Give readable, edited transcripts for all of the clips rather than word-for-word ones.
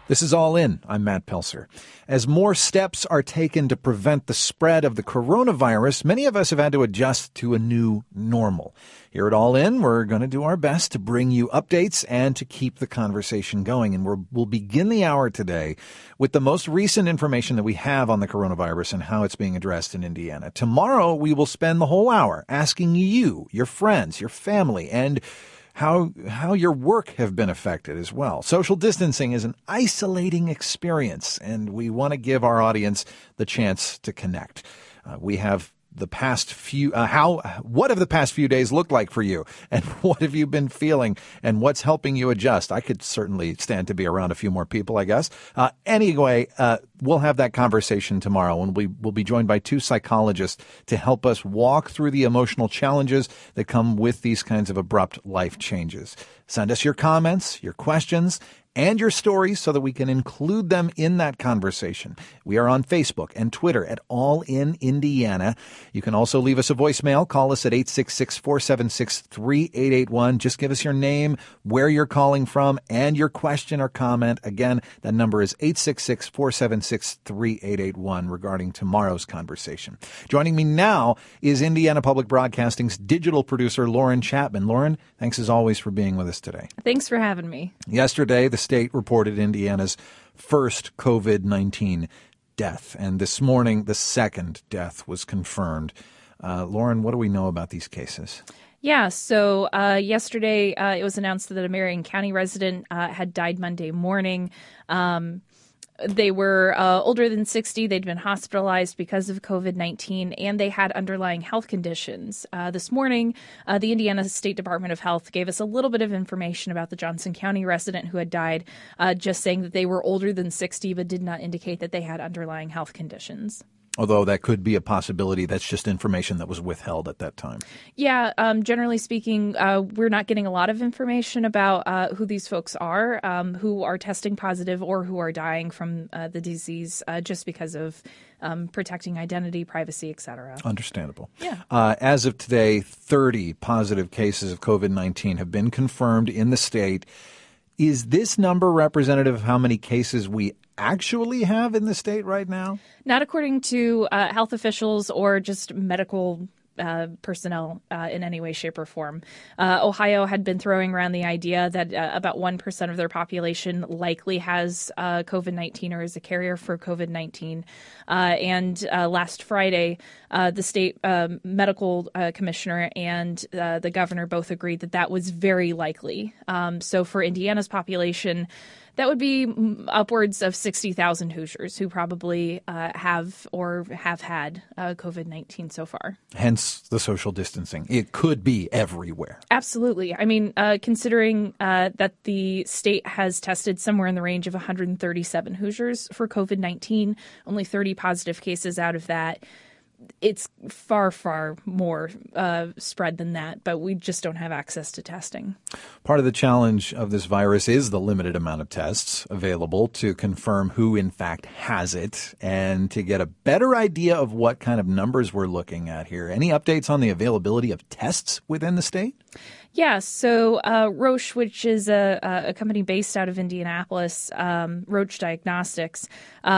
This is All In. I'm Matt Pelser. As more steps are taken to prevent the spread of the coronavirus, many of us have had to adjust to a new normal. Here at All In, we're going to do our best to bring you updates and to keep the conversation going. And we'll begin the hour today with the most recent information that we have on the coronavirus and how it's being addressed in Indiana. Tomorrow, we will spend the whole hour asking you, your friends, your family, and how your work have been affected as well. Social distancing is an isolating experience, and we want to give our audience the chance to connect. We have the past few, what have the past few days looked like for you? And what have you been feeling? And what's helping you adjust? I could certainly stand to be around a few more people, I guess. Anyway, we'll have that conversation tomorrow, and we'll be joined by two psychologists to help us walk through the emotional challenges that come with these kinds of abrupt life changes. Send us your comments, your questions, and your stories so that we can include them in that conversation. We are on Facebook and Twitter at All In Indiana. You can also leave us a voicemail. Call us at 866-476-3881. Just give us your name, where you're calling from, and your question or comment. Again, that number is 866-476-3881 regarding tomorrow's conversation. Joining me now is Indiana Public Broadcasting's digital producer, Lauren Chapman. Lauren, thanks as always for being with us today. Thanks for having me. Yesterday, the state reported Indiana's first COVID-19 death, and this morning the second death was confirmed. Lauren, what do we know about these cases? Yeah, so yesterday it was announced that a Marion County resident had died Monday morning. They were older than 60. They'd been hospitalized because of COVID-19, and they had underlying health conditions. This morning, the Indiana State Department of Health gave us a little bit of information about the Johnson County resident who had died, just saying that they were older than 60, but did not indicate that they had underlying health conditions. Although that could be a possibility. That's just information that was withheld at that time. Yeah, generally speaking, we're not getting a lot of information about who these folks are, who are testing positive or who are dying from the disease just because of protecting identity, privacy, et cetera. Understandable. Yeah. As of today, 30 positive cases of COVID-19 have been confirmed in the state. Is this number representative of how many cases we actually have in the state right now? Not according to health officials or just medical personnel in any way, shape, or form. Ohio had been throwing around the idea that about 1% of their population likely has COVID-19 or is a carrier for COVID-19. And last Friday, the state medical commissioner and the governor both agreed that that was very likely. So for Indiana's population, that would be upwards of 60,000 Hoosiers who probably have or have had COVID-19 so far. Hence the social distancing. It could be everywhere. Absolutely. I mean, considering that the state has tested somewhere in the range of 137 Hoosiers for COVID-19, only 30 positive cases out of that. It's far, far more spread than that, but we just don't have access to testing. Part of the challenge of this virus is the limited amount of tests available to confirm who in fact has it and to get a better idea of what kind of numbers we're looking at here. Any updates on the availability of tests within the state? Yeah, so Roche, which is a company based out of Indianapolis, Roche Diagnostics,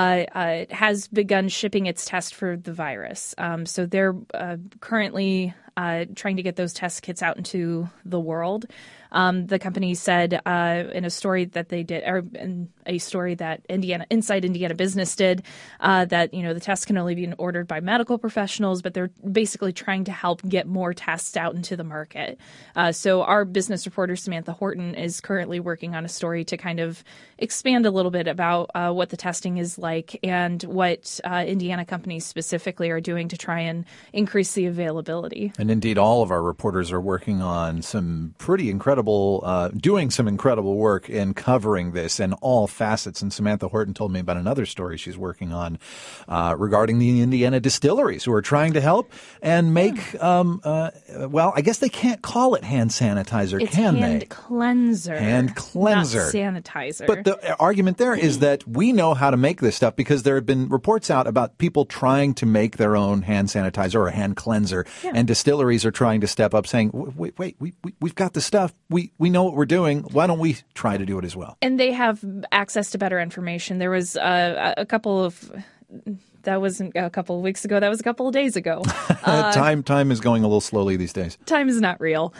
has begun shipping its test for the virus. So they're currently trying to get those test kits out into the world. The company said in a story that they did, or in a story that Inside Indiana Business did, that the tests can only be ordered by medical professionals, but they're basically trying to help get more tests out into the market. So our business reporter Samantha Horton is currently working on a story to kind of expand a little bit about what the testing is like and what Indiana companies specifically are doing to try and increase the availability. And indeed, all of our reporters are working on some pretty incredible, doing some incredible work in covering this in all facets. And Samantha Horton told me about another story she's working on regarding the Indiana distilleries who are trying to help and make, well, I guess they can't call it hand sanitizer, can they? Hand cleanser. Hand cleanser. Not sanitizer. But the argument there is that we know how to make this stuff because there have been reports out about people trying to make their own hand sanitizer or hand cleanser, and distilleries are trying to step up saying, wait, we've got the stuff. we know what we're doing. Why don't we try to do it as well? And they have access to better information. There was a couple of... That wasn't a couple of weeks ago. That was a couple of days ago. Time is going a little slowly these days. Time is not real.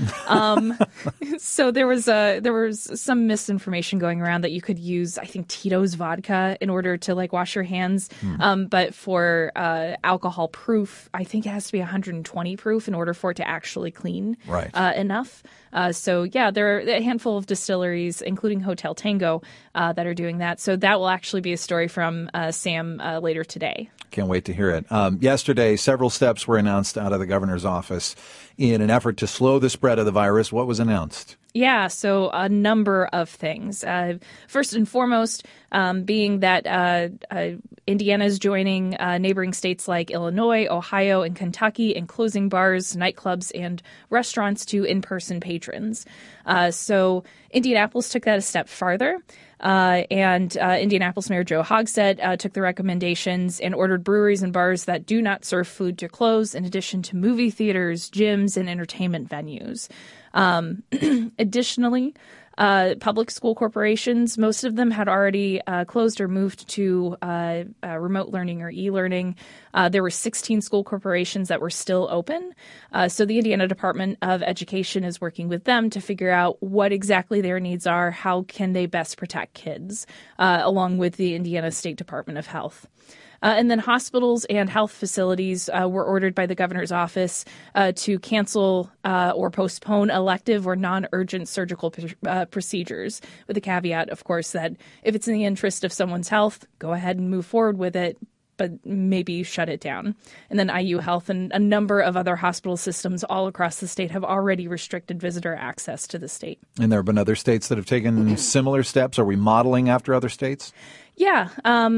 So there was some misinformation going around that you could use, I think, Tito's vodka in order to wash your hands. But for alcohol proof, I think it has to be 120 proof in order for it to actually clean enough. So there are a handful of distilleries, including Hotel Tango, that are doing that. So that will actually be a story from Sam later today. Can't wait to hear it. Yesterday, several steps were announced out of the governor's office in an effort to slow the spread of the virus. What was announced? Yeah, so a number of things. First and foremost, being that Indiana is joining neighboring states like Illinois, Ohio, and Kentucky in closing bars, nightclubs, and restaurants to in-person patrons. So Indianapolis took that a step farther. And Indianapolis Mayor Joe Hogsett took the recommendations and ordered breweries and bars that do not serve food to close, in addition to movie theaters, gyms, and entertainment venues. Additionally, public school corporations, most of them had already closed or moved to remote learning or e-learning. There were 16 school corporations that were still open. So the Indiana Department of Education is working with them to figure out what exactly their needs are, how can they best protect kids, along with the Indiana State Department of Health. And then hospitals and health facilities were ordered by the governor's office to cancel or postpone elective or non-urgent surgical procedures, with the caveat, of course, that if it's in the interest of someone's health, go ahead and move forward with it, but maybe shut it down. And then IU Health and a number of other hospital systems all across the state have already restricted visitor access to the state. And there have been other states that have taken similar steps. Are we modeling after other states? Yeah.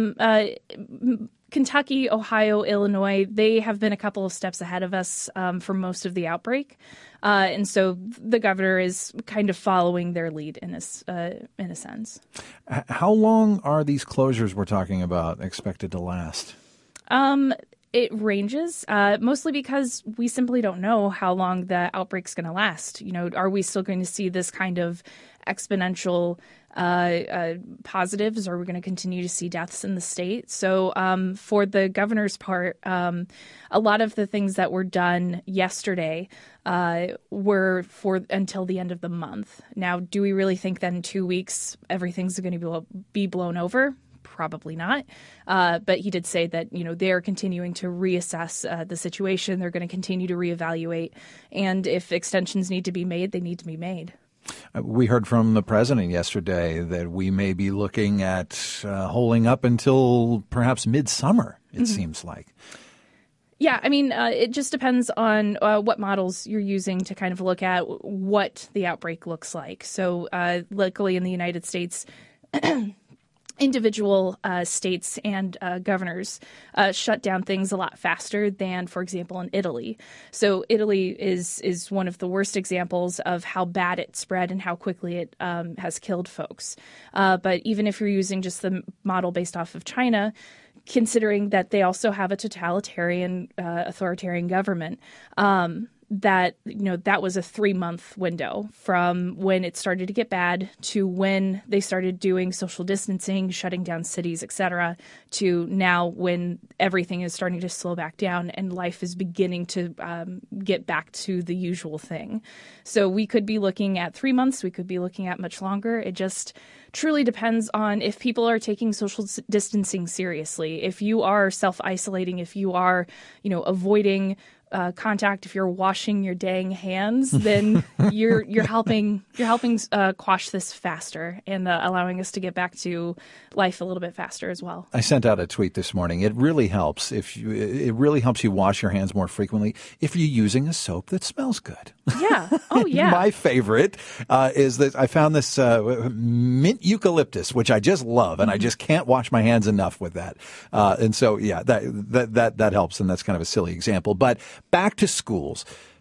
Kentucky, Ohio, Illinois, they have been a couple of steps ahead of us for most of the outbreak. And so the governor is kind of following their lead in a sense. How long are these closures we're talking about expected to last? It ranges, mostly because we simply don't know how long the outbreak's going to last. Are we still going to see this kind of exponential positives? Or are we going to continue to see deaths in the state? So for the governor's part, a lot of the things that were done yesterday were for until the end of the month. Now, do we really think that in 2 weeks everything's going to be blown over? Probably not. But he did say that, they are continuing to reassess the situation. They're going to continue to reevaluate. And if extensions need to be made, they need to be made. We heard from the president yesterday that we may be looking at holding up until perhaps midsummer, it seems like. Yeah, I mean, it just depends on what models you're using to kind of look at what the outbreak looks like. So luckily in the United States, individual states and governors shut down things a lot faster than, for example, in Italy. So Italy is one of the worst examples of how bad it spread and how quickly it has killed folks. But even if you're using just the model based off of China, considering that they also have a totalitarian, authoritarian government, that was a 3-month window from when it started to get bad to when they started doing social distancing, shutting down cities, etc., to now when everything is starting to slow back down and life is beginning to get back to the usual thing. So we could be looking at 3 months. We could be looking at much longer. It just truly depends on if people are taking social distancing seriously. If you are self-isolating, if you are, avoiding contact, if you're washing your dang hands, then you're helping quash this faster and allowing us to get back to life a little bit faster as well. I sent out a tweet this morning. It really helps it really helps you wash your hands more frequently if you're using a soap that smells good. Yeah. Oh yeah. My favorite is that I found this mint eucalyptus, which I just love, and I just can't wash my hands enough with that. And so yeah, that helps, and that's kind of a silly example, but back to schools.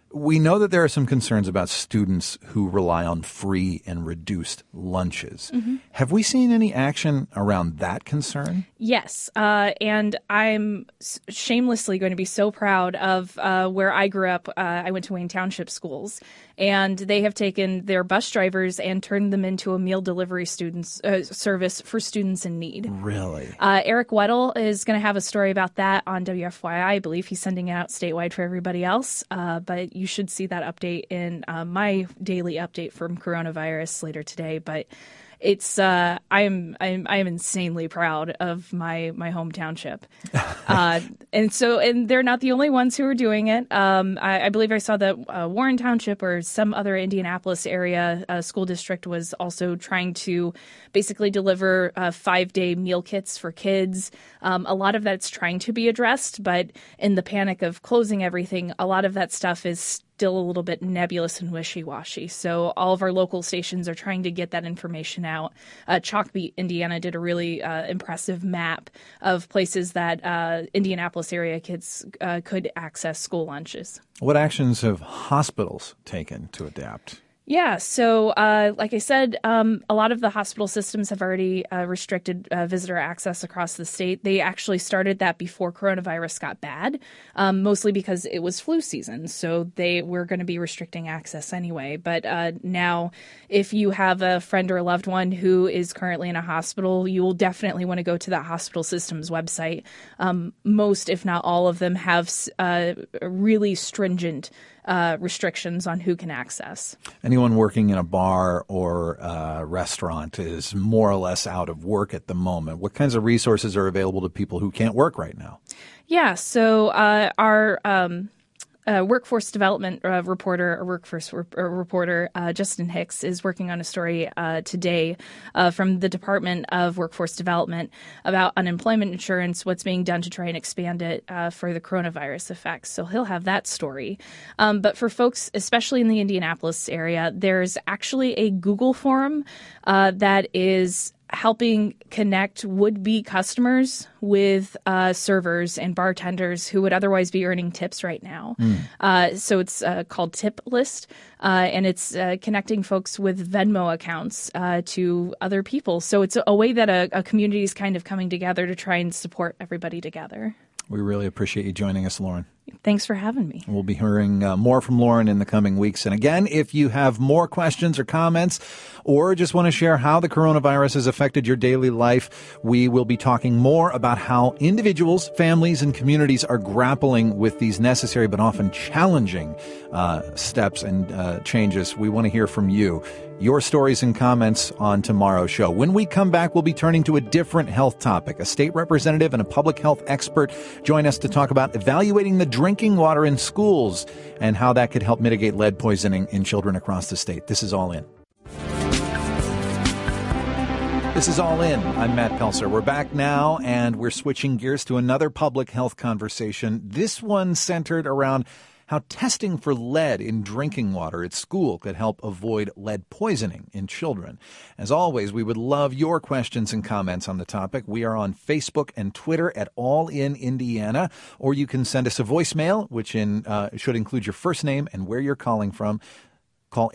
We know that there are some concerns about students who rely on free and reduced lunches. Mm-hmm. Have we seen any action around that concern? Yes, and I'm shamelessly going to be so proud of where I grew up. I went to Wayne Township schools, and they have taken their bus drivers and turned them into a meal delivery service for students in need. Really? Eric Weddle is going to have a story about that on WFYI. I believe he's sending it out statewide for everybody else, but you should see that update in my daily update from coronavirus later today. But it's I am insanely proud of my home township, and they're not the only ones who are doing it. I believe I saw that Warren Township or some other Indianapolis area school district was also trying to basically deliver 5-day meal kits for kids. A lot of that's trying to be addressed, but in the panic of closing everything, a lot of that stuff is still a little bit nebulous and wishy-washy. So all of our local stations are trying to get that information out. Chalkbeat, Indiana, did a really impressive map of places that Indianapolis area kids could access school lunches. What actions have hospitals taken to adapt? Yeah, so like I said, a lot of the hospital systems have already restricted visitor access across the state. They actually started that before coronavirus got bad, mostly because it was flu season. So they were going to be restricting access anyway. But now, if you have a friend or a loved one who is currently in a hospital, you will definitely want to go to that hospital system's website. Most, if not all of them, have really stringent restrictions on who can access. Anyone working in a bar or a restaurant is more or less out of work at the moment. What kinds of resources are available to people who can't work right now? Yeah, so our workforce development reporter, Justin Hicks, is working on a story today from the Department of Workforce Development about unemployment insurance, what's being done to try and expand it for the coronavirus effects. So he'll have that story. But for folks, especially in the Indianapolis area, there's actually a Google forum that is helping connect would-be customers with servers and bartenders who would otherwise be earning tips right now. So it's called Tip List, and it's connecting folks with Venmo accounts to other people. So it's a way that a community is kind of coming together to try and support everybody together. We really appreciate you joining us, Lauren. Thanks for having me. We'll be hearing more from Lauren in the coming weeks. And again, if you have more questions or comments or just want to share how the coronavirus has affected your daily life, we will be talking more about how individuals, families, and communities are grappling with these necessary but often challenging steps and changes. We want to hear from you. Your stories and comments on tomorrow's show. When we come back, we'll be turning to a different health topic. A state representative and a public health expert join us to talk about evaluating the drinking water in schools and how that could help mitigate lead poisoning in children across the state. This is All In. This is All In. I'm Matt Pelser. We're back now, and we're switching gears to another public health conversation. This one centered around how testing for lead in drinking water at school could help avoid lead poisoning in children. As always, we would love your questions and comments on the topic. We are on Facebook and Twitter at All In Indiana, or you can send us a voicemail, which should include your first name and where you're calling from. Call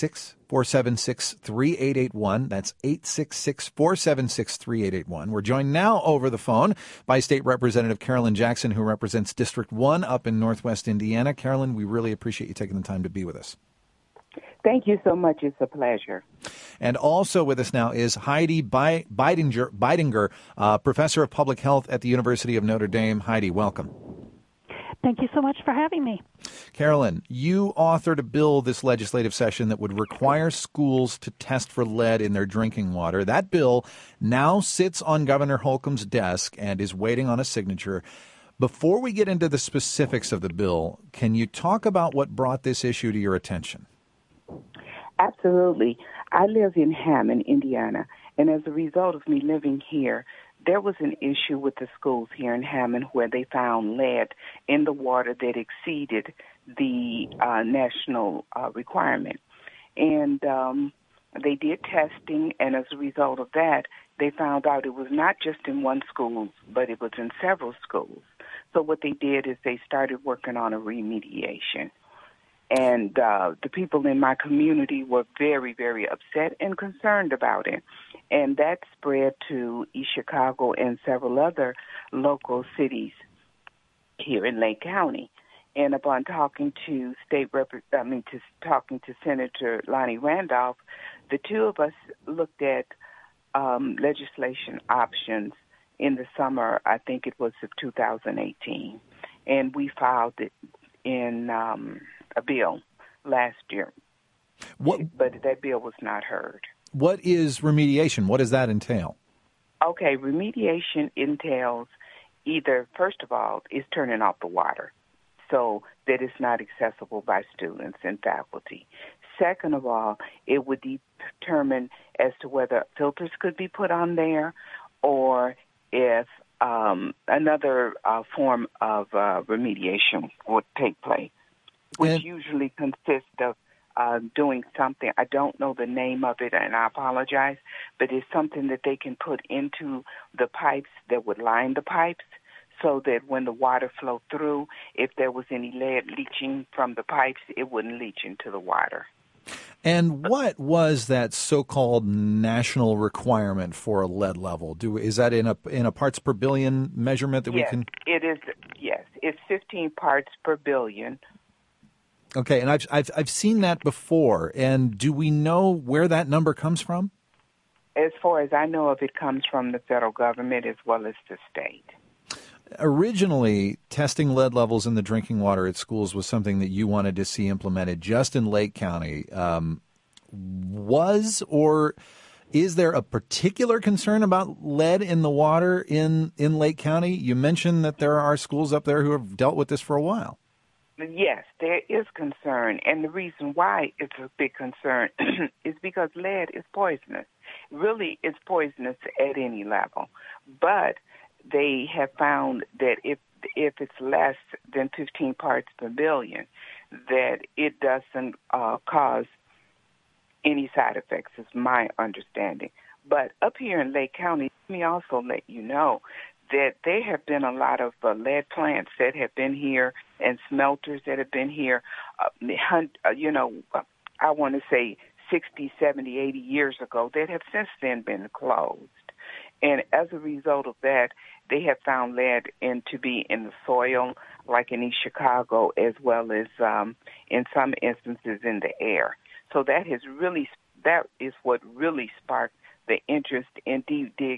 866-476-3881. That's 866-476-3881. We're joined now over the phone by State Representative Carolyn Jackson, who represents District 1 up in Northwest Indiana. Carolyn, we really appreciate you taking the time to be with us. Thank you so much. It's a pleasure. And also with us now is Heidi Beidinger, Professor of Public Health at the University of Notre Dame. Heidi, welcome. Thank you so much for having me. Carolyn, you authored a bill this legislative session that would require schools to test for lead in their drinking water. That bill now sits on Governor Holcomb's desk and is waiting on a signature. Before we get into the specifics of the bill, can you talk about what brought this issue to your attention? Absolutely. I live in Hammond, Indiana, and as a result of me living here, there was an issue with the schools here in Hammond where they found lead in the water that exceeded the national requirement. And they did testing, and as a result of that, they found out it was not just in one school, but it was in several schools. So what they did is they started working on a remediation. And the people in my community were very, very upset and concerned about it. And that spread to East Chicago and several other local cities here in Lake County. And upon talking to talking to Senator Lonnie Randolph, the two of us looked at legislation options in the summer. I think it was of 2018, and we filed it in a bill last year. But that bill was not heard. What is remediation? What does that entail? Okay, remediation entails either, first of all, is turning off the water so that it's not accessible by students and faculty. Second of all, it would determine as to whether filters could be put on there or if another form of remediation would take place, which usually consists of doing something. I don't know the name of it, and I apologize, but it's something that they can put into the pipes that would line the pipes so that when the water flowed through, if there was any lead leaching from the pipes, it wouldn't leach into the water. And what was that so-called national requirement for a lead level? Is that in a parts per billion measurement that we can? It is. Yes, it's 15 parts per billion. Okay, and I've seen that before. And do we know where that number comes from? As far as I know of, it comes from the federal government as well as the state. Originally, testing lead levels in the drinking water at schools was something that you wanted to see implemented just in Lake County. Is there a particular concern about lead in the water in Lake County? You mentioned that there are schools up there who have dealt with this for a while. Yes, there is concern, and the reason why it's a big concern is because lead is poisonous. Really, it's poisonous at any level, but they have found that if it's less than 15 parts per billion, that it doesn't cause any side effects, is my understanding. But up here in Lake County, let me also let you know that there have been a lot of lead plants that have been here and smelters that have been here, I want to say 60, 70, 80 years ago that have since then been closed. And as a result of that, they have found lead to be in the soil, like in East Chicago, as well as in some instances in the air. So that is what really sparked the interest in dig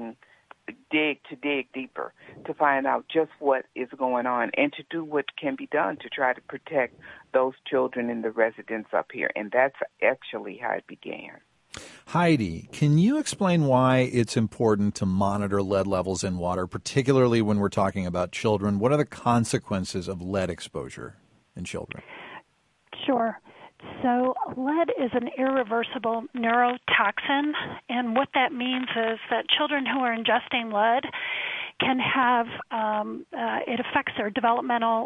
deeper to find out just what is going on and to do what can be done to try to protect those children and the residents up here. And that's actually how it began. Heidi, can you explain why it's important to monitor lead levels in water, particularly when we're talking about children? What are the consequences of lead exposure in children? Sure. So lead is an irreversible neurotoxin, and what that means is that children who are ingesting lead can have, it affects their developmental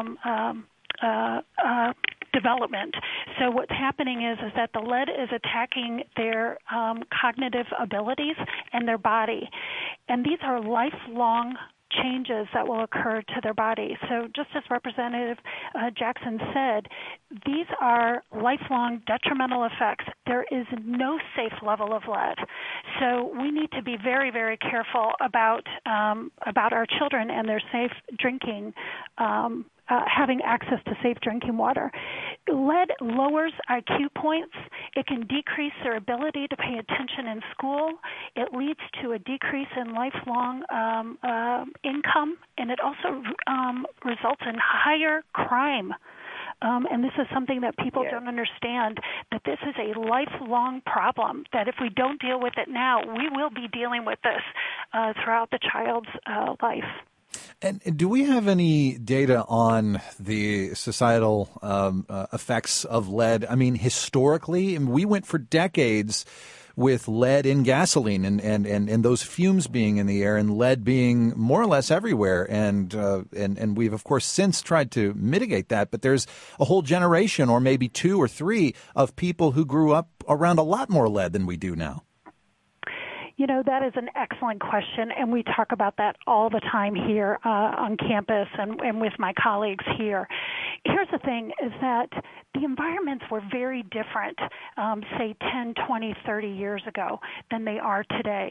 development. So what's happening is that the lead is attacking their cognitive abilities and their body. And these are lifelong changes that will occur to their body. So just as Representative Jackson said, these are lifelong detrimental effects. There is no safe level of lead. So we need to be very, very careful about our children and their safe drinking, having access to safe drinking water. Lead lowers IQ points. It can decrease their ability to pay attention in school. It leads to a decrease in lifelong income, and it also results in higher crime. And this is something that people don't understand, that this is a lifelong problem, that if we don't deal with it now, we will be dealing with this throughout the child's life. And do we have any data on the societal effects of lead? I mean, historically, we went for decades with lead in gasoline and those fumes being in the air and lead being more or less everywhere. And we've, of course, since tried to mitigate that. But there's a whole generation or maybe 2 or 3 of people who grew up around a lot more lead than we do now. You know, that is an excellent question, and we talk about that all the time here on campus and with my colleagues here. Here's the thing, is that the environments were very different, say 10, 20, 30 years ago than they are today.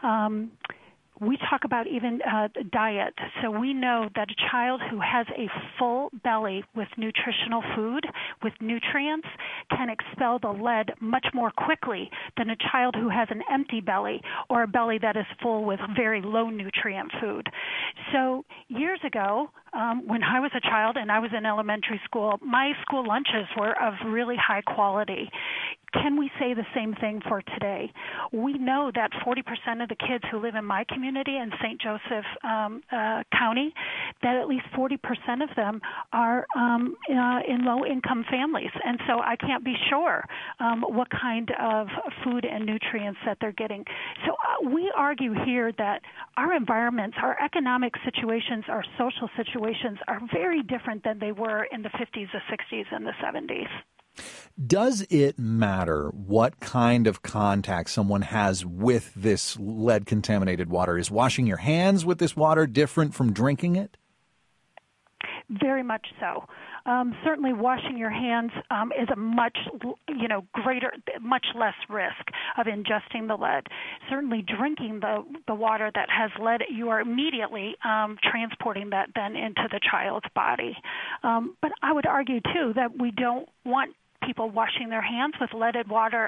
We talk about even diet. So we know that a child who has a full belly with nutritional food, with nutrients, can expel the lead much more quickly than a child who has an empty belly or a belly that is full with very low nutrient food. So years ago, when I was a child and I was in elementary school, my school lunches were of really high quality. Can we say the same thing for today? We know that 40% of the kids who live in my community in St. Joseph County, that at least 40% of them are in low-income families. And so I can't be sure what kind of food and nutrients that they're getting. So we argue here that our environments, our economic situations, our social situations are very different than they were in the 50s, the 60s, and the 70s. Does it matter what kind of contact someone has with this lead-contaminated water? Is washing your hands with this water different from drinking it? Very much so. Certainly, washing your hands is a much, greater, much less risk of ingesting the lead. Certainly, drinking the water that has lead, you are immediately transporting that then into the child's body. But I would argue too that we don't want people washing their hands with leaded water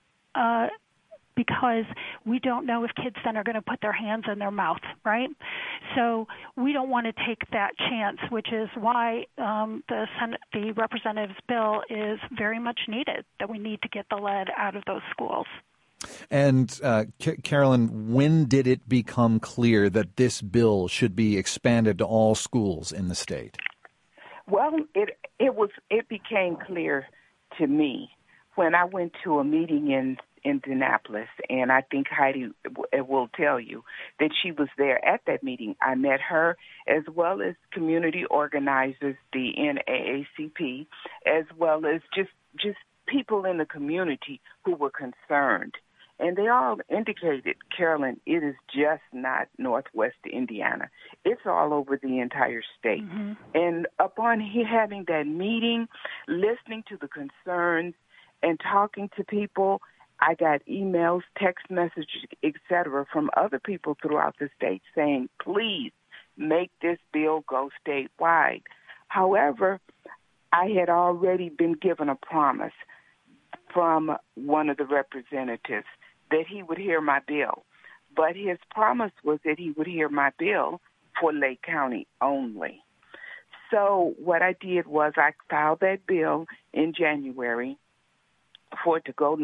because we don't know if kids then are going to put their hands in their mouth, right? So we don't want to take that chance, which is why the representative's bill is very much needed, that we need to get the lead out of those schools. And Carolyn, when did it become clear that this bill should be expanded to all schools in the state? Well, it became clear to me when I went to a meeting in Indianapolis, and I think Heidi will tell you that she was there at that meeting. I met her as well as community organizers, the NAACP, as well as just people in the community who were concerned. And they all indicated, Carolyn, it is just not Northwest Indiana. It's all over the entire state. Mm-hmm. And upon having that meeting, listening to the concerns and talking to people, I got emails, text messages, etc., from other people throughout the state saying, please make this bill go statewide. However, I had already been given a promise from one of the representatives that he would hear my bill. But his promise was that he would hear my bill for Lake County only. So what I did was I filed that bill in January for it to go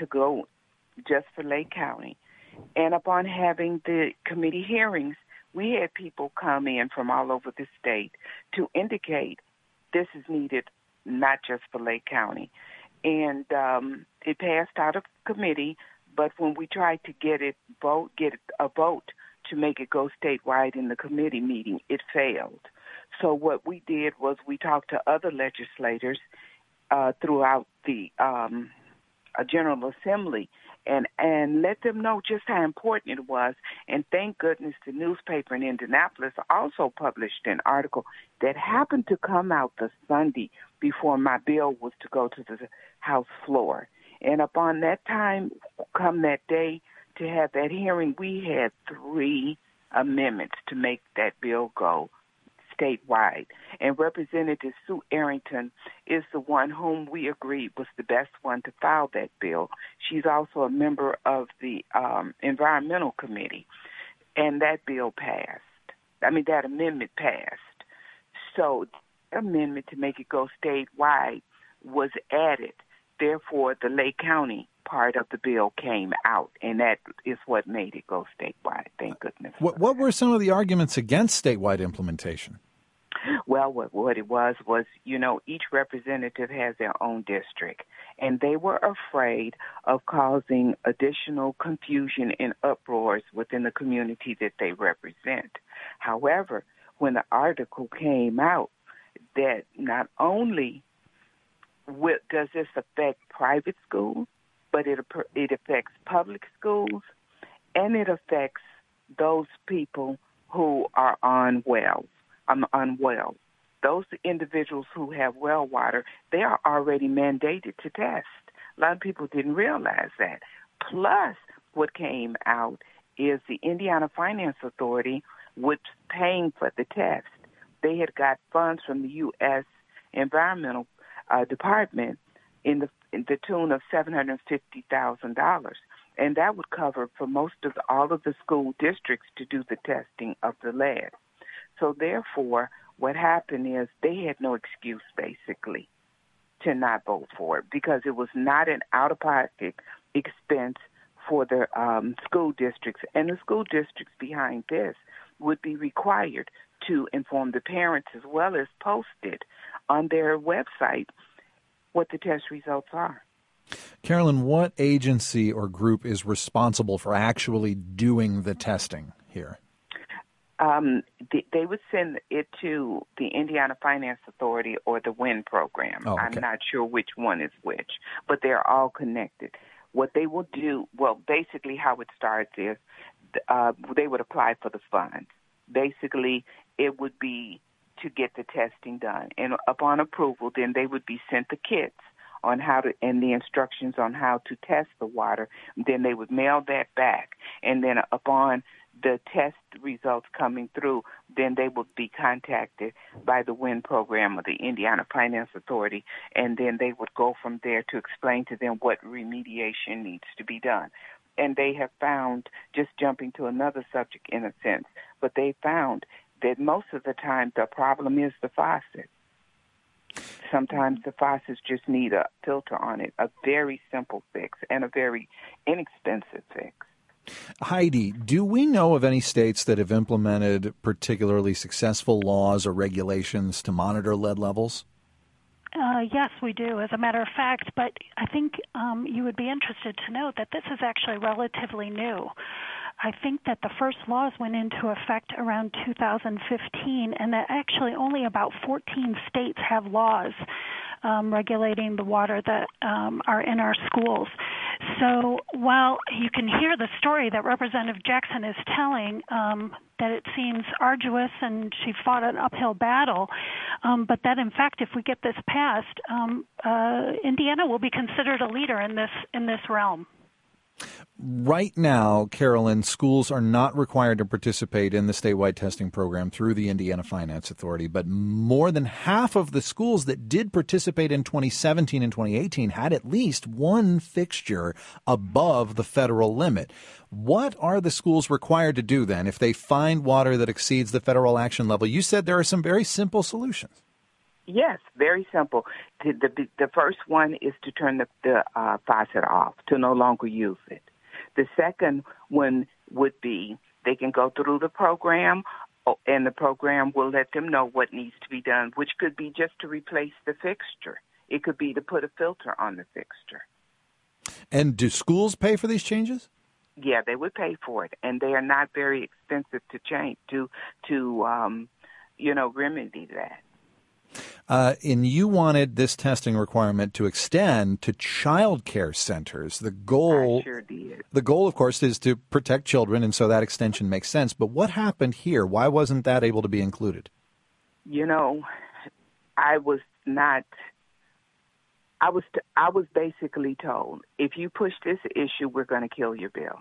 just for Lake County. And upon having the committee hearings, we had people come in from all over the state to indicate this is needed not just for Lake County. And it passed out of committee, but when we tried to get a vote to make it go statewide in the committee meeting, it failed. So what we did was we talked to other legislators throughout the General Assembly and let them know just how important it was. And thank goodness the newspaper in Indianapolis also published an article that happened to come out the Sunday before my bill was to go to the House floor. And upon that time, come that day to have that hearing, we had 3 amendments to make that bill go statewide. And Representative Sue Arrington is the one whom we agreed was the best one to file that bill. She's also a member of the Environmental Committee. And that bill passed. That amendment passed. So the amendment to make it go statewide was added. Therefore, the Lake County part of the bill came out, and that is what made it go statewide. Thank goodness. What were some of the arguments against statewide implementation? Well, what it was, each representative has their own district, and they were afraid of causing additional confusion and uproars within the community that they represent. However, when the article came out that not only does this affect private schools, but it affects public schools, and it affects those people who are unwell. those individuals who have well water, they are already mandated to test. A lot of people didn't realize that. Plus, what came out is the Indiana Finance Authority was paying for the test. They had got funds from the U.S. Environmental Department in the tune of $750,000, and that would cover for all of the school districts to do the testing of the lead. So therefore, what happened is they had no excuse, basically, to not vote for it because it was not an out-of-pocket expense for the school districts. And the school districts behind this would be required to inform the parents as well as post it on their website what the test results are. Carolyn, what agency or group is responsible for actually doing the testing here? They would send it to the Indiana Finance Authority or the WIN program. Oh, okay. I'm not sure which one is which, but they're all connected. What they will do, well, basically how it starts is they would apply for the funds. Basically, it would be to get the testing done. And upon approval, then they would be sent the kits on how to, and the instructions on how to test the water. Then they would mail that back. And then upon the test results coming through, then they would be contacted by the WIN program of the Indiana Finance Authority, and then they would go from there to explain to them what remediation needs to be done. And they have found, just jumping to another subject in a sense, but they found that most of the time the problem is the faucet. Sometimes the faucets just need a filter on it, a very simple fix and a very inexpensive fix. Heidi, do we know of any states that have implemented particularly successful laws or regulations to monitor lead levels? Yes, we do, as a matter of fact, but I think you would be interested to know that this is actually relatively new. I think that the first laws went into effect around 2015, and that actually only about 14 states have laws regulating the water that are in our schools. So while you can hear the story that Representative Jackson is telling, that it seems arduous and she fought an uphill battle, but that in fact, if we get this passed, Indiana will be considered a leader in this realm. Right now, Carolyn, schools are not required to participate in the statewide testing program through the Indiana Finance Authority, but more than half of the schools that did participate in 2017 and 2018 had at least one fixture above the federal limit. What are the schools required to do then if they find water that exceeds the federal action level? You said there are some very simple solutions. Yes, very simple. The first one is to turn the faucet off, to no longer use it. The second one would be they can go through the program, and the program will let them know what needs to be done, which could be just to replace the fixture. It could be to put a filter on the fixture. And do schools pay for these changes? Yeah, they would pay for it, and they are not very expensive to change to remedy that. And you wanted this testing requirement to extend to child care centers. The goal, I sure did. The goal, of course, is to protect children, and so that extension makes sense. But what happened here? Why wasn't that able to be included? I was basically told, if you push this issue, we're going to kill your bill.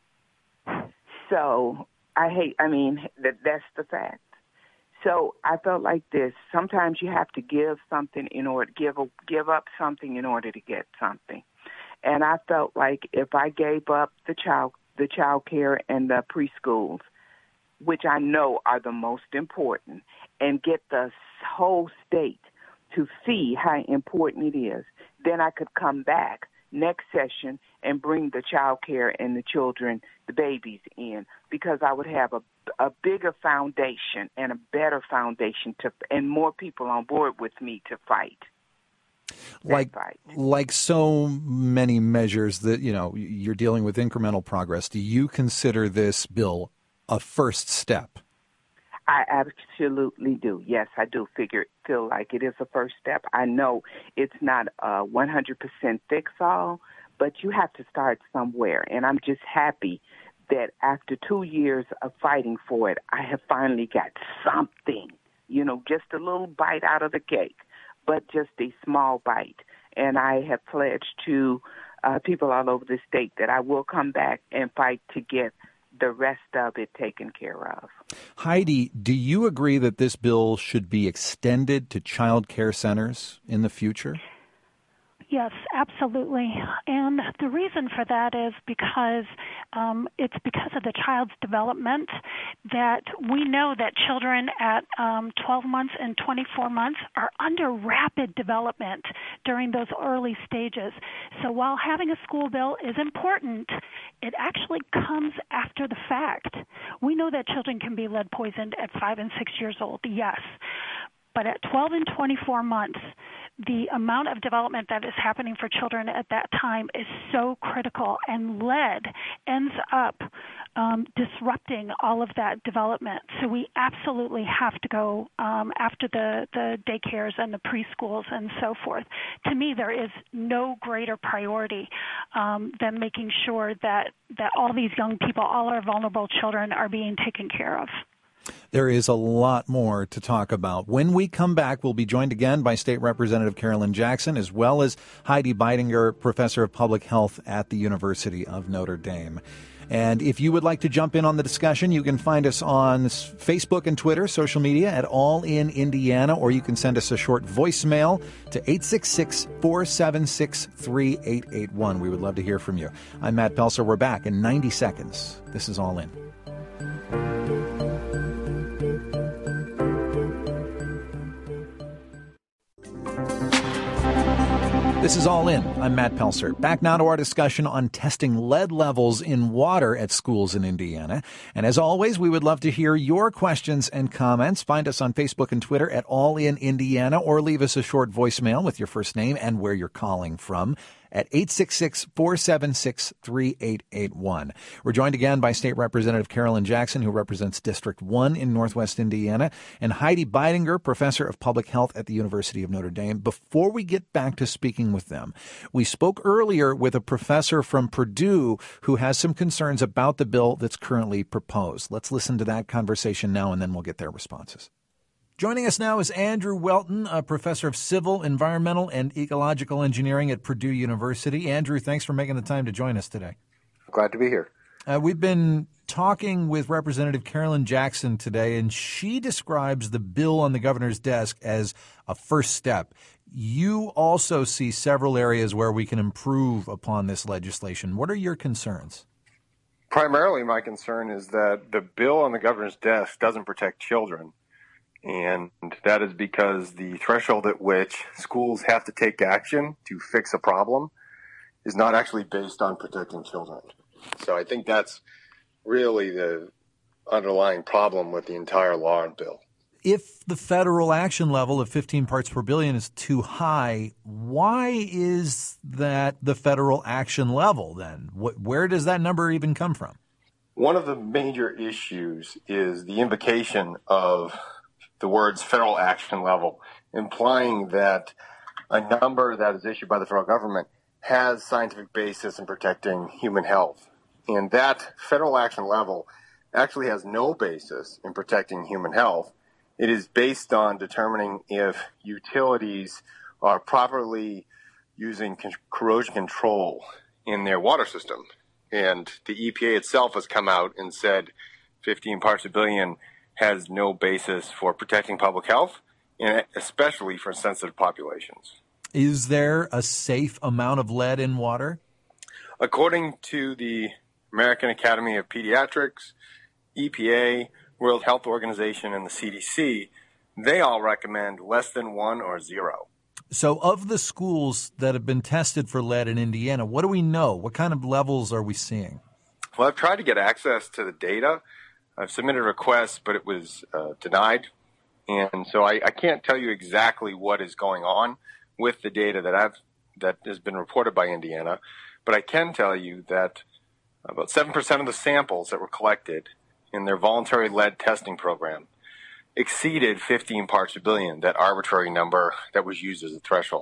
So that's the fact. So I felt like this. Sometimes you have to give something in order give up something in order to get something. And I felt like if I gave up the child care and the preschools, which I know are the most important, and get the whole state to see how important it is, then I could come back next session and bring the child care and the children, the babies in, because I would have a bigger foundation and a better foundation and more people on board with me to fight. Like so many measures that, you're dealing with incremental progress. Do you consider this bill a first step? I absolutely do. Yes, I do feel like it is a first step. I know it's not a 100% fix-all, but you have to start somewhere. And I'm just happy that after 2 years of fighting for it, I have finally got something just a little bite out of the cake, but just a small bite. And I have pledged to people all over the state that I will come back and fight to get the rest of it taken care of. Heidi, do you agree that this bill should be extended to child care centers in the future? Yes, absolutely. And the reason for that is because it's because of the child's development that we know that children at 12 months and 24 months are under rapid development during those early stages. So while having a school bill is important, it actually comes after the fact. We know that children can be lead poisoned at 5 and 6 years old, yes. But at 12 and 24 months, the amount of development that is happening for children at that time is so critical, and lead ends up disrupting all of that development. So we absolutely have to go after the daycares and the preschools and so forth. To me, there is no greater priority than making sure that all these young people, all our vulnerable children, are being taken care of. There is a lot more to talk about. When we come back, we'll be joined again by State Representative Carolyn Jackson, as well as Heidi Beidinger, Professor of Public Health at the University of Notre Dame. And if you would like to jump in on the discussion, you can find us on Facebook and Twitter, social media at All In Indiana, or you can send us a short voicemail to 866-476-3881. We would love to hear from you. I'm Matt Pelser. We're back in 90 seconds. This is All In. This is All In. I'm Matt Pelser. Back now to our discussion on testing lead levels in water at schools in Indiana. And as always, we would love to hear your questions and comments. Find us on Facebook and Twitter at All In Indiana, or leave us a short voicemail with your first name and where you're calling from at 866-476-3881. We're joined again by State Representative Carolyn Jackson, who represents District 1 in Northwest Indiana, and Heidi Beidinger, Professor of Public Health at the University of Notre Dame. Before we get back to speaking with them, we spoke earlier with a professor from Purdue who has some concerns about the bill that's currently proposed. Let's listen to that conversation now, and then we'll get their responses. Joining us now is Andrew Welton, a professor of civil, environmental, and ecological engineering at Purdue University. Andrew, thanks for making the time to join us today. Glad to be here. We've been talking with Representative Carolyn Jackson today, and she describes the bill on the governor's desk as a first step. You also see several areas where we can improve upon this legislation. What are your concerns? Primarily, my concern is that the bill on the governor's desk doesn't protect children. And that is because the threshold at which schools have to take action to fix a problem is not actually based on protecting children. So I think that's really the underlying problem with the entire law and bill. If the federal action level of 15 parts per billion is too high, why is that the federal action level then? Where does that number even come from? One of the major issues is the invocation of the words federal action level, implying that a number that is issued by the federal government has scientific basis in protecting human health. And that federal action level actually has no basis in protecting human health. It is based on determining if utilities are properly using corrosion control in their water system. And the EPA itself has come out and said 15 parts per billion has no basis for protecting public health, and especially for sensitive populations. Is there a safe amount of lead in water? According to the American Academy of Pediatrics, EPA, World Health Organization, and the CDC, they all recommend less than 1 or 0. So of the schools that have been tested for lead in Indiana, what do we know? What kind of levels are we seeing? Well, I've tried to get access to the data. I've submitted requests, but it was denied. And so I can't tell you exactly what is going on with the data that has been reported by Indiana. But I can tell you that about 7% of the samples that were collected in their voluntary lead testing program exceeded 15 parts per billion, that arbitrary number that was used as a threshold.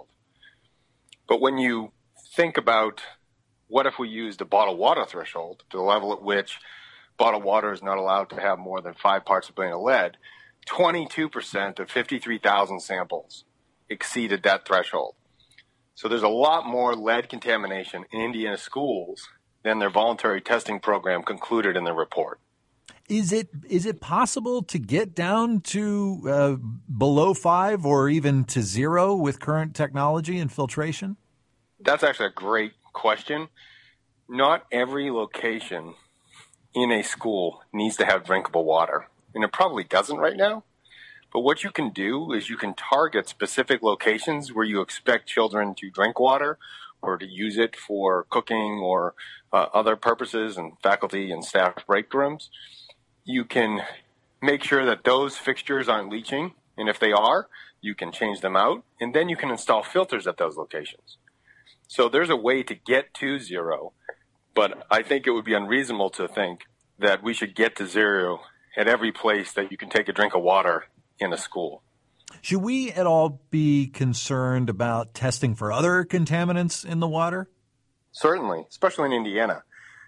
But when you think about what if we used a bottled water threshold to the level at which bottled water is not allowed to have more than 5 parts per billion of lead, 22% of 53,000 samples exceeded that threshold. So there's a lot more lead contamination in Indiana schools than their voluntary testing program concluded in the report. Is it possible to get down to below 5 or even to 0 with current technology and filtration? That's actually a great question. Not every location in a school needs to have drinkable water, and it probably doesn't right now. But what you can do is you can target specific locations where you expect children to drink water or to use it for cooking or other purposes and faculty and staff break rooms. You can make sure that those fixtures aren't leaching, and if they are, you can change them out, and then you can install filters at those locations. So there's a way to get to 0, but I think it would be unreasonable to think that we should get to 0 at every place that you can take a drink of water in a school. Should we at all be concerned about testing for other contaminants in the water? Certainly, especially in Indiana,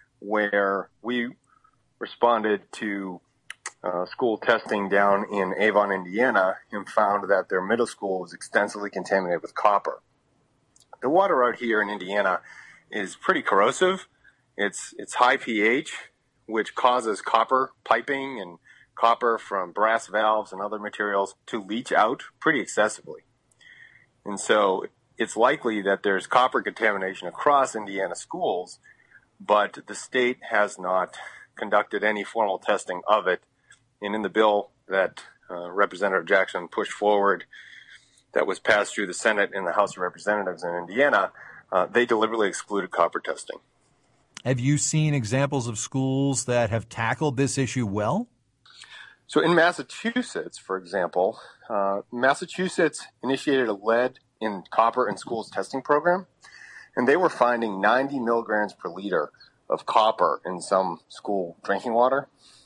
where we responded to school testing down in Avon, Indiana, and found that their middle school was extensively contaminated with copper. The water out here in Indiana is pretty corrosive. It's high pH, which causes copper piping and copper from brass valves and other materials to leach out pretty excessively. And so it's likely that there's copper contamination across Indiana schools, but the state has not conducted any formal testing of it. And in the bill that Representative Jackson pushed forward that was passed through the Senate and the House of Representatives in Indiana, they deliberately excluded copper testing. Have you seen examples of schools that have tackled this issue well? So in Massachusetts, for example, Massachusetts initiated a lead in copper in schools testing program, and they were finding 90 milligrams per liter of copper in some school drinking water.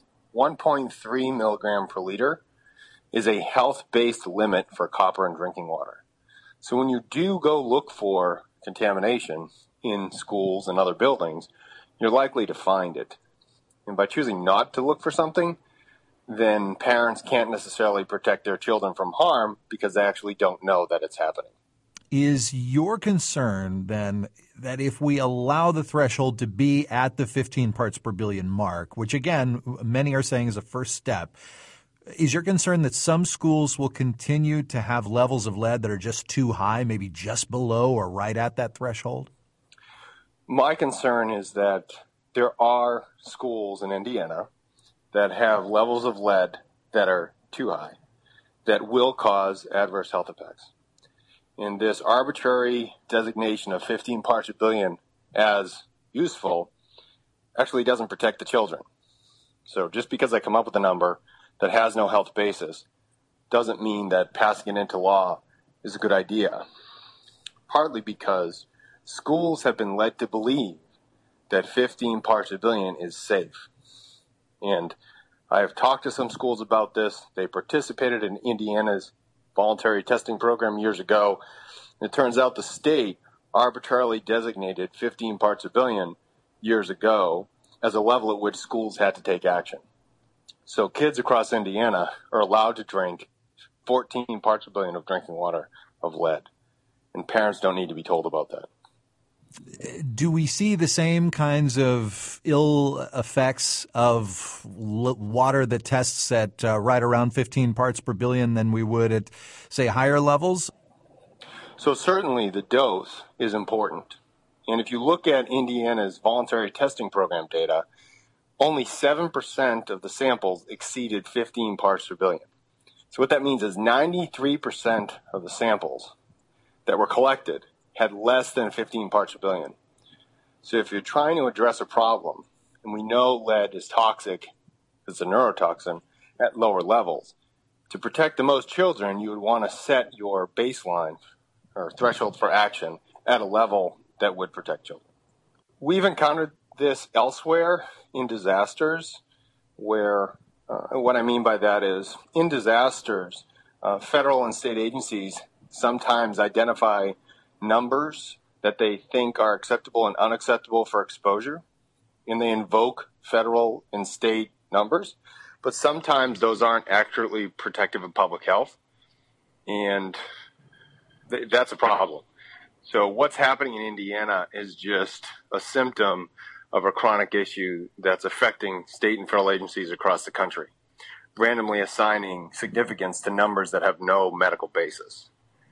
1.3 milligram per liter is a health-based limit for copper in drinking water. So when you do go look for contamination in schools and other buildings, you're likely to find it. And by choosing not to look for something, then parents can't necessarily protect their children from harm because they actually don't know that it's happening. Is your concern then that if we allow the threshold to be at the 15 parts per billion mark, which again, many are saying is a first step, is your concern that some schools will continue to have levels of lead that are just too high, maybe just below or right at that threshold? My concern is that there are schools in Indiana that have levels of lead that are too high, that will cause adverse health effects. And this arbitrary designation of 15 parts per billion as useful actually doesn't protect the children. So just because I come up with a number that has no health basis doesn't mean that passing it into law is a good idea. Partly because schools have been led to believe that 15 parts per billion is safe. And I have talked to some schools about this. They participated in Indiana's voluntary testing program years ago. And it turns out the state arbitrarily designated 15 parts per billion years ago as a level at which schools had to take action. So kids across Indiana are allowed to drink 14 parts per billion of drinking water of lead. And parents don't need to be told about that. Do we see the same kinds of ill effects of water that tests at right around 15 parts per billion than we would at, say, higher levels? So certainly the dose is important. And if you look at Indiana's voluntary testing program data, only 7% of the samples exceeded 15 parts per billion. So what that means is 93% of the samples that were collected had less than 15 parts per billion. So if you're trying to address a problem, and we know lead is toxic, it's a neurotoxin, at lower levels, to protect the most children, you would want to set your baseline or threshold for action at a level that would protect children. We've encountered this elsewhere in disasters where, what I mean by that is, in disasters, federal and state agencies sometimes identify numbers that they think are acceptable and unacceptable for exposure, and they invoke federal and state numbers. but sometimes those aren't accurately protective of public health, and that's a problem. So what's happening in Indiana is just a symptom of a chronic issue that's affecting state and federal agencies across the country, randomly assigning significance to numbers that have no medical basis.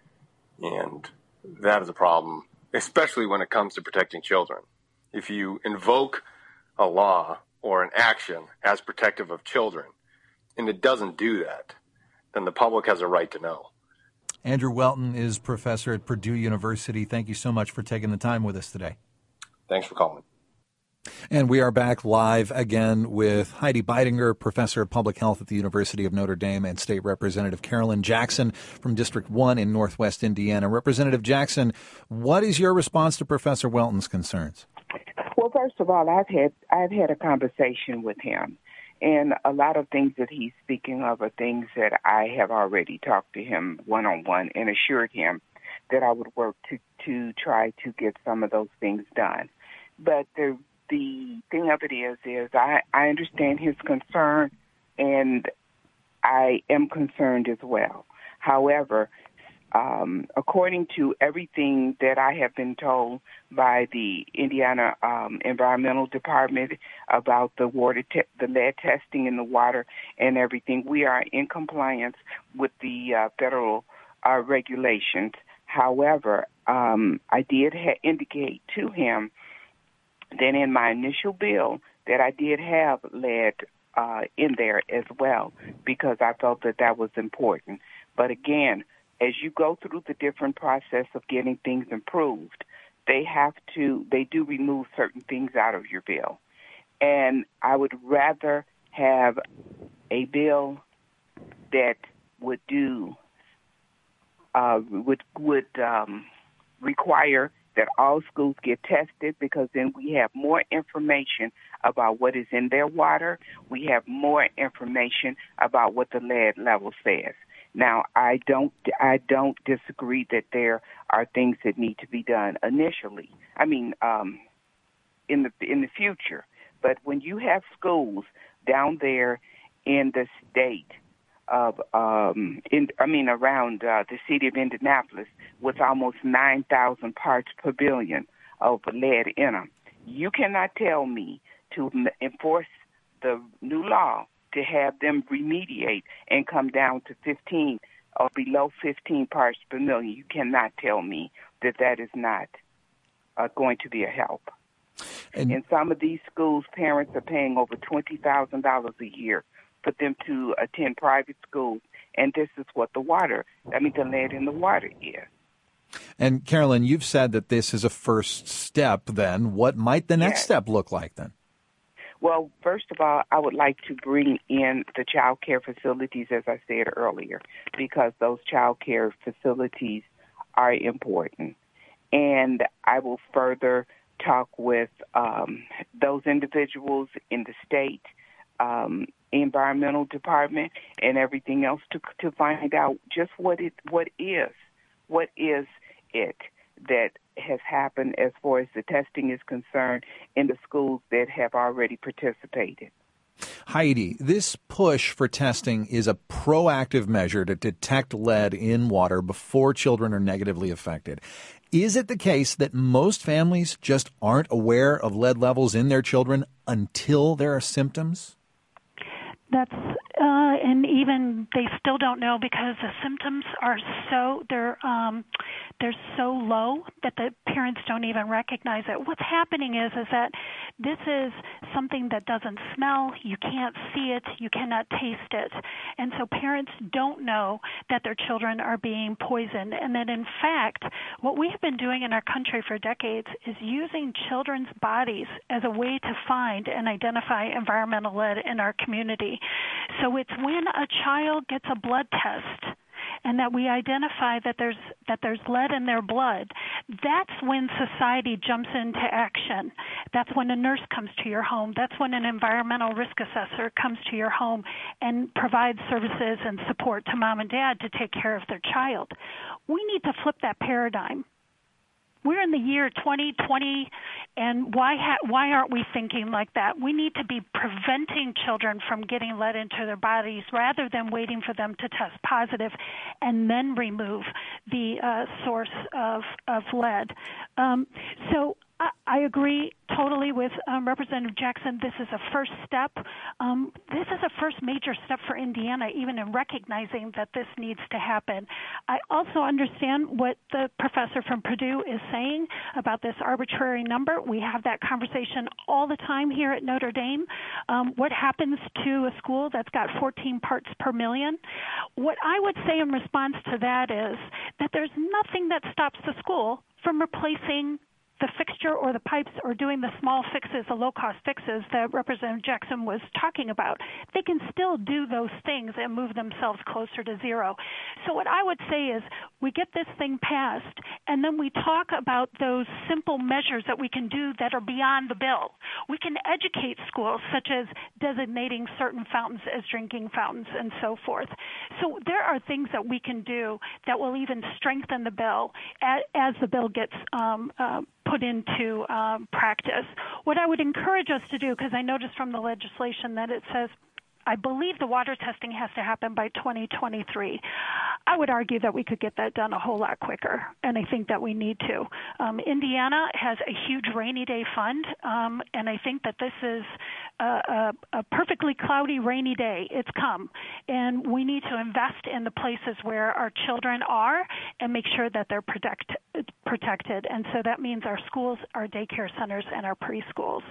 And that is a problem, especially when it comes to protecting children. If you invoke a law or an action as protective of children, and it doesn't do that, then the public has a right to know. Andrew Welton is professor at Purdue University. Thank you so much for taking the time with us today. Thanks for calling. And we are back live again with Heidi Beidinger, professor of public health at the University of Notre Dame, and State Representative Carolyn Jackson from District 1 in Northwest Indiana. Representative Jackson, what is your response to Professor Welton's concerns? Well, first of all, I've had a conversation with him, and a lot of things that he's speaking of are things that I have already talked to him one-on-one and assured him that I would work to try to get some of those things done. But the thing of it is I understand his concern, and I am concerned as well. However, according to everything that I have been told by the Indiana Environmental Department about the the lead testing in the water and everything, we are in compliance with the federal regulations. However, I did indicate to him that in my initial bill that I did have lead in there as well, because I felt that was important. But again, as you go through the different process of getting things improved, they do remove certain things out of your bill. And I would rather have a bill that would require that all schools get tested, because then we have more information about what is in their water. We have more information about what the lead level says. Now, I don't disagree that there are things that need to be done initially. I mean, in the future. But when you have schools down there in the state of around the city of Indianapolis with almost 9,000 parts per billion of lead in them, you cannot tell me to enforce the new law to have them remediate and come down to 15 or below 15 parts per million. You cannot tell me that is not going to be a help. And in some of these schools, parents are paying over $20,000 a year for them to attend private schools, and this is what the lead in the water is. And Carolyn, you've said that this is a first step then. What might the next step look like then? Well, first of all, I would like to bring in the child care facilities, as I said earlier, because those child care facilities are important. And I will further talk with those individuals in the state environmental department and everything else to find out just what is it that has happened as far as the testing is concerned in the schools that have already participated. Heidi, this push for testing is a proactive measure to detect lead in water before children are negatively affected. Is it the case that most families just aren't aware of lead levels in their children until there are symptoms? And even they still don't know, because the symptoms are they're so low that the parents don't even recognize it. What's happening is that this is something that doesn't smell, you can't see it, you cannot taste it. And so parents don't know that their children are being poisoned. And that in fact, what we have been doing in our country for decades is using children's bodies as a way to find and identify environmental lead in our community. So it's when a child gets a blood test and that we identify that there's lead in their blood, that's when society jumps into action. That's when a nurse comes to your home. That's when an environmental risk assessor comes to your home and provides services and support to mom and dad to take care of their child. We need to flip that paradigm. We're in the year 2020, and why aren't we thinking like that? We need to be preventing children from getting lead into their bodies rather than waiting for them to test positive and then remove the source of lead. So I agree totally with Representative Jackson. This is a first step. This is a first major step for Indiana, even in recognizing that this needs to happen. I also understand what the professor from Purdue is saying about this arbitrary number. We have that conversation all the time here at Notre Dame. What happens to a school that's got 14 parts per million? What I would say in response to that is that there's nothing that stops the school from replacing the fixture or the pipes or doing the small fixes, the low-cost fixes that Representative Jackson was talking about. They can still do those things and move themselves closer to zero. So what I would say is we get this thing passed, and then we talk about those simple measures that we can do that are beyond the bill. We can educate schools, such as designating certain fountains as drinking fountains and so forth. So there are things that we can do that will even strengthen the bill as the bill gets put into practice. What I would encourage us to do, because I noticed from the legislation that it says, I believe the water testing has to happen by 2023. I would argue that we could get that done a whole lot quicker, and I think that we need to. Indiana has a huge rainy day fund, and I think that this is a perfectly cloudy rainy day. It's come, and we need to invest in the places where our children are and make sure that they're protected. And so that means our schools, our daycare centers, and our preschools.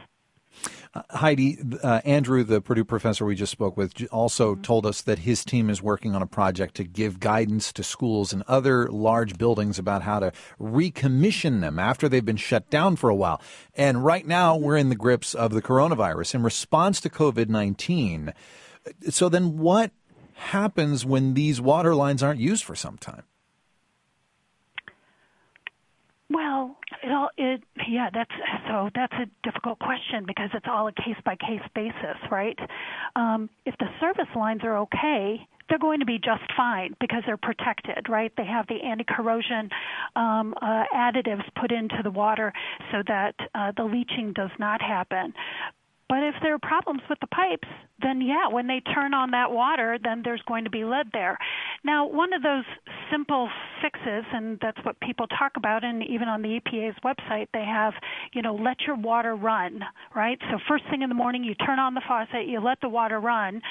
Heidi, Andrew, the Purdue professor we just spoke with, also told us that his team is working on a project to give guidance to schools and other large buildings about how to recommission them after they've been shut down for a while. And right now we're in the grips of the coronavirus in response to COVID-19. So then what happens when these water lines aren't used for some time? Well, that's a difficult question because it's all a case-by-case basis, right? If the service lines are okay, they're going to be just fine because they're protected, right? They have the anti-corrosion additives put into the water so that the leaching does not happen. But if there are problems with the pipes, then when they turn on that water, then there's going to be lead there. Now, one of those simple fixes, and that's what people talk about, and even on the EPA's website, they have, let your water run, right? So first thing in the morning, you turn on the faucet, you let the water run,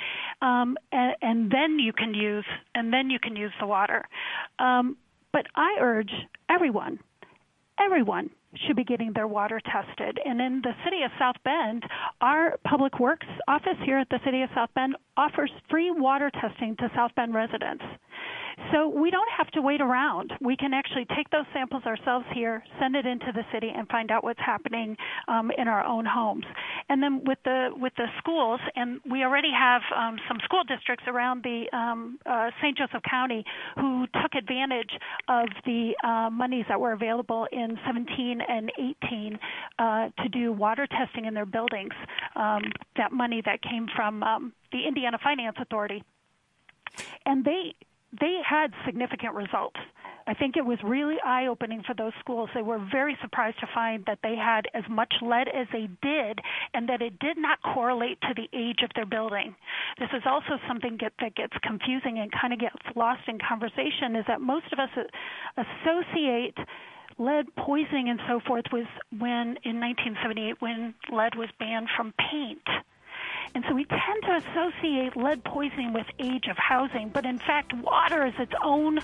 and then you can use the water. But I urge everyone should be getting their water tested. And in the city of South Bend, our Public Works office here at the city of South Bend offers free water testing to South Bend residents. So we don't have to wait around. We can actually take those samples ourselves here, send it into the city, and find out what's happening in our own homes. And then with the schools, and we already have some school districts around the St. Joseph County who took advantage of the monies that were available in 17 and 18 to do water testing in their buildings. That money that came from the Indiana Finance Authority. And they had significant results. I think it was really eye-opening for those schools. They were very surprised to find that they had as much lead as they did and that it did not correlate to the age of their building. This is also something that gets confusing and kind of gets lost in conversation, is that most of us associate lead poisoning and so forth was when, in 1978, when lead was banned from paint. And so we tend to associate lead poisoning with age of housing, but in fact, water is its own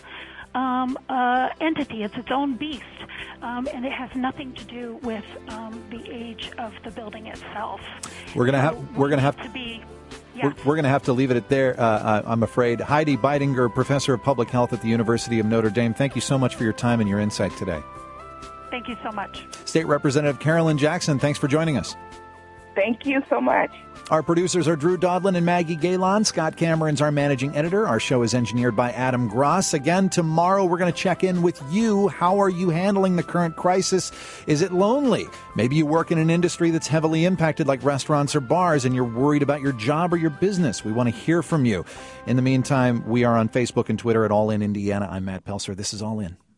entity. It's its own beast, and it has nothing to do with the age of the building itself. We're going to have to leave it at there, I'm afraid. Heidi Beidinger, Professor of Public Health at the University of Notre Dame, thank you so much for your time and your insight today. Thank you so much. State Representative Carolyn Jackson, thanks for joining us. Thank you so much. Our producers are Drew Dodlin and Maggie Galen. Scott Cameron's our managing editor. Our show is engineered by Adam Gross. Again, tomorrow we're going to check in with you. How are you handling the current crisis? Is it lonely? Maybe you work in an industry that's heavily impacted like restaurants or bars and you're worried about your job or your business. We want to hear from you. In the meantime, we are on Facebook and Twitter at All In Indiana. I'm Matt Pelser. This is All In.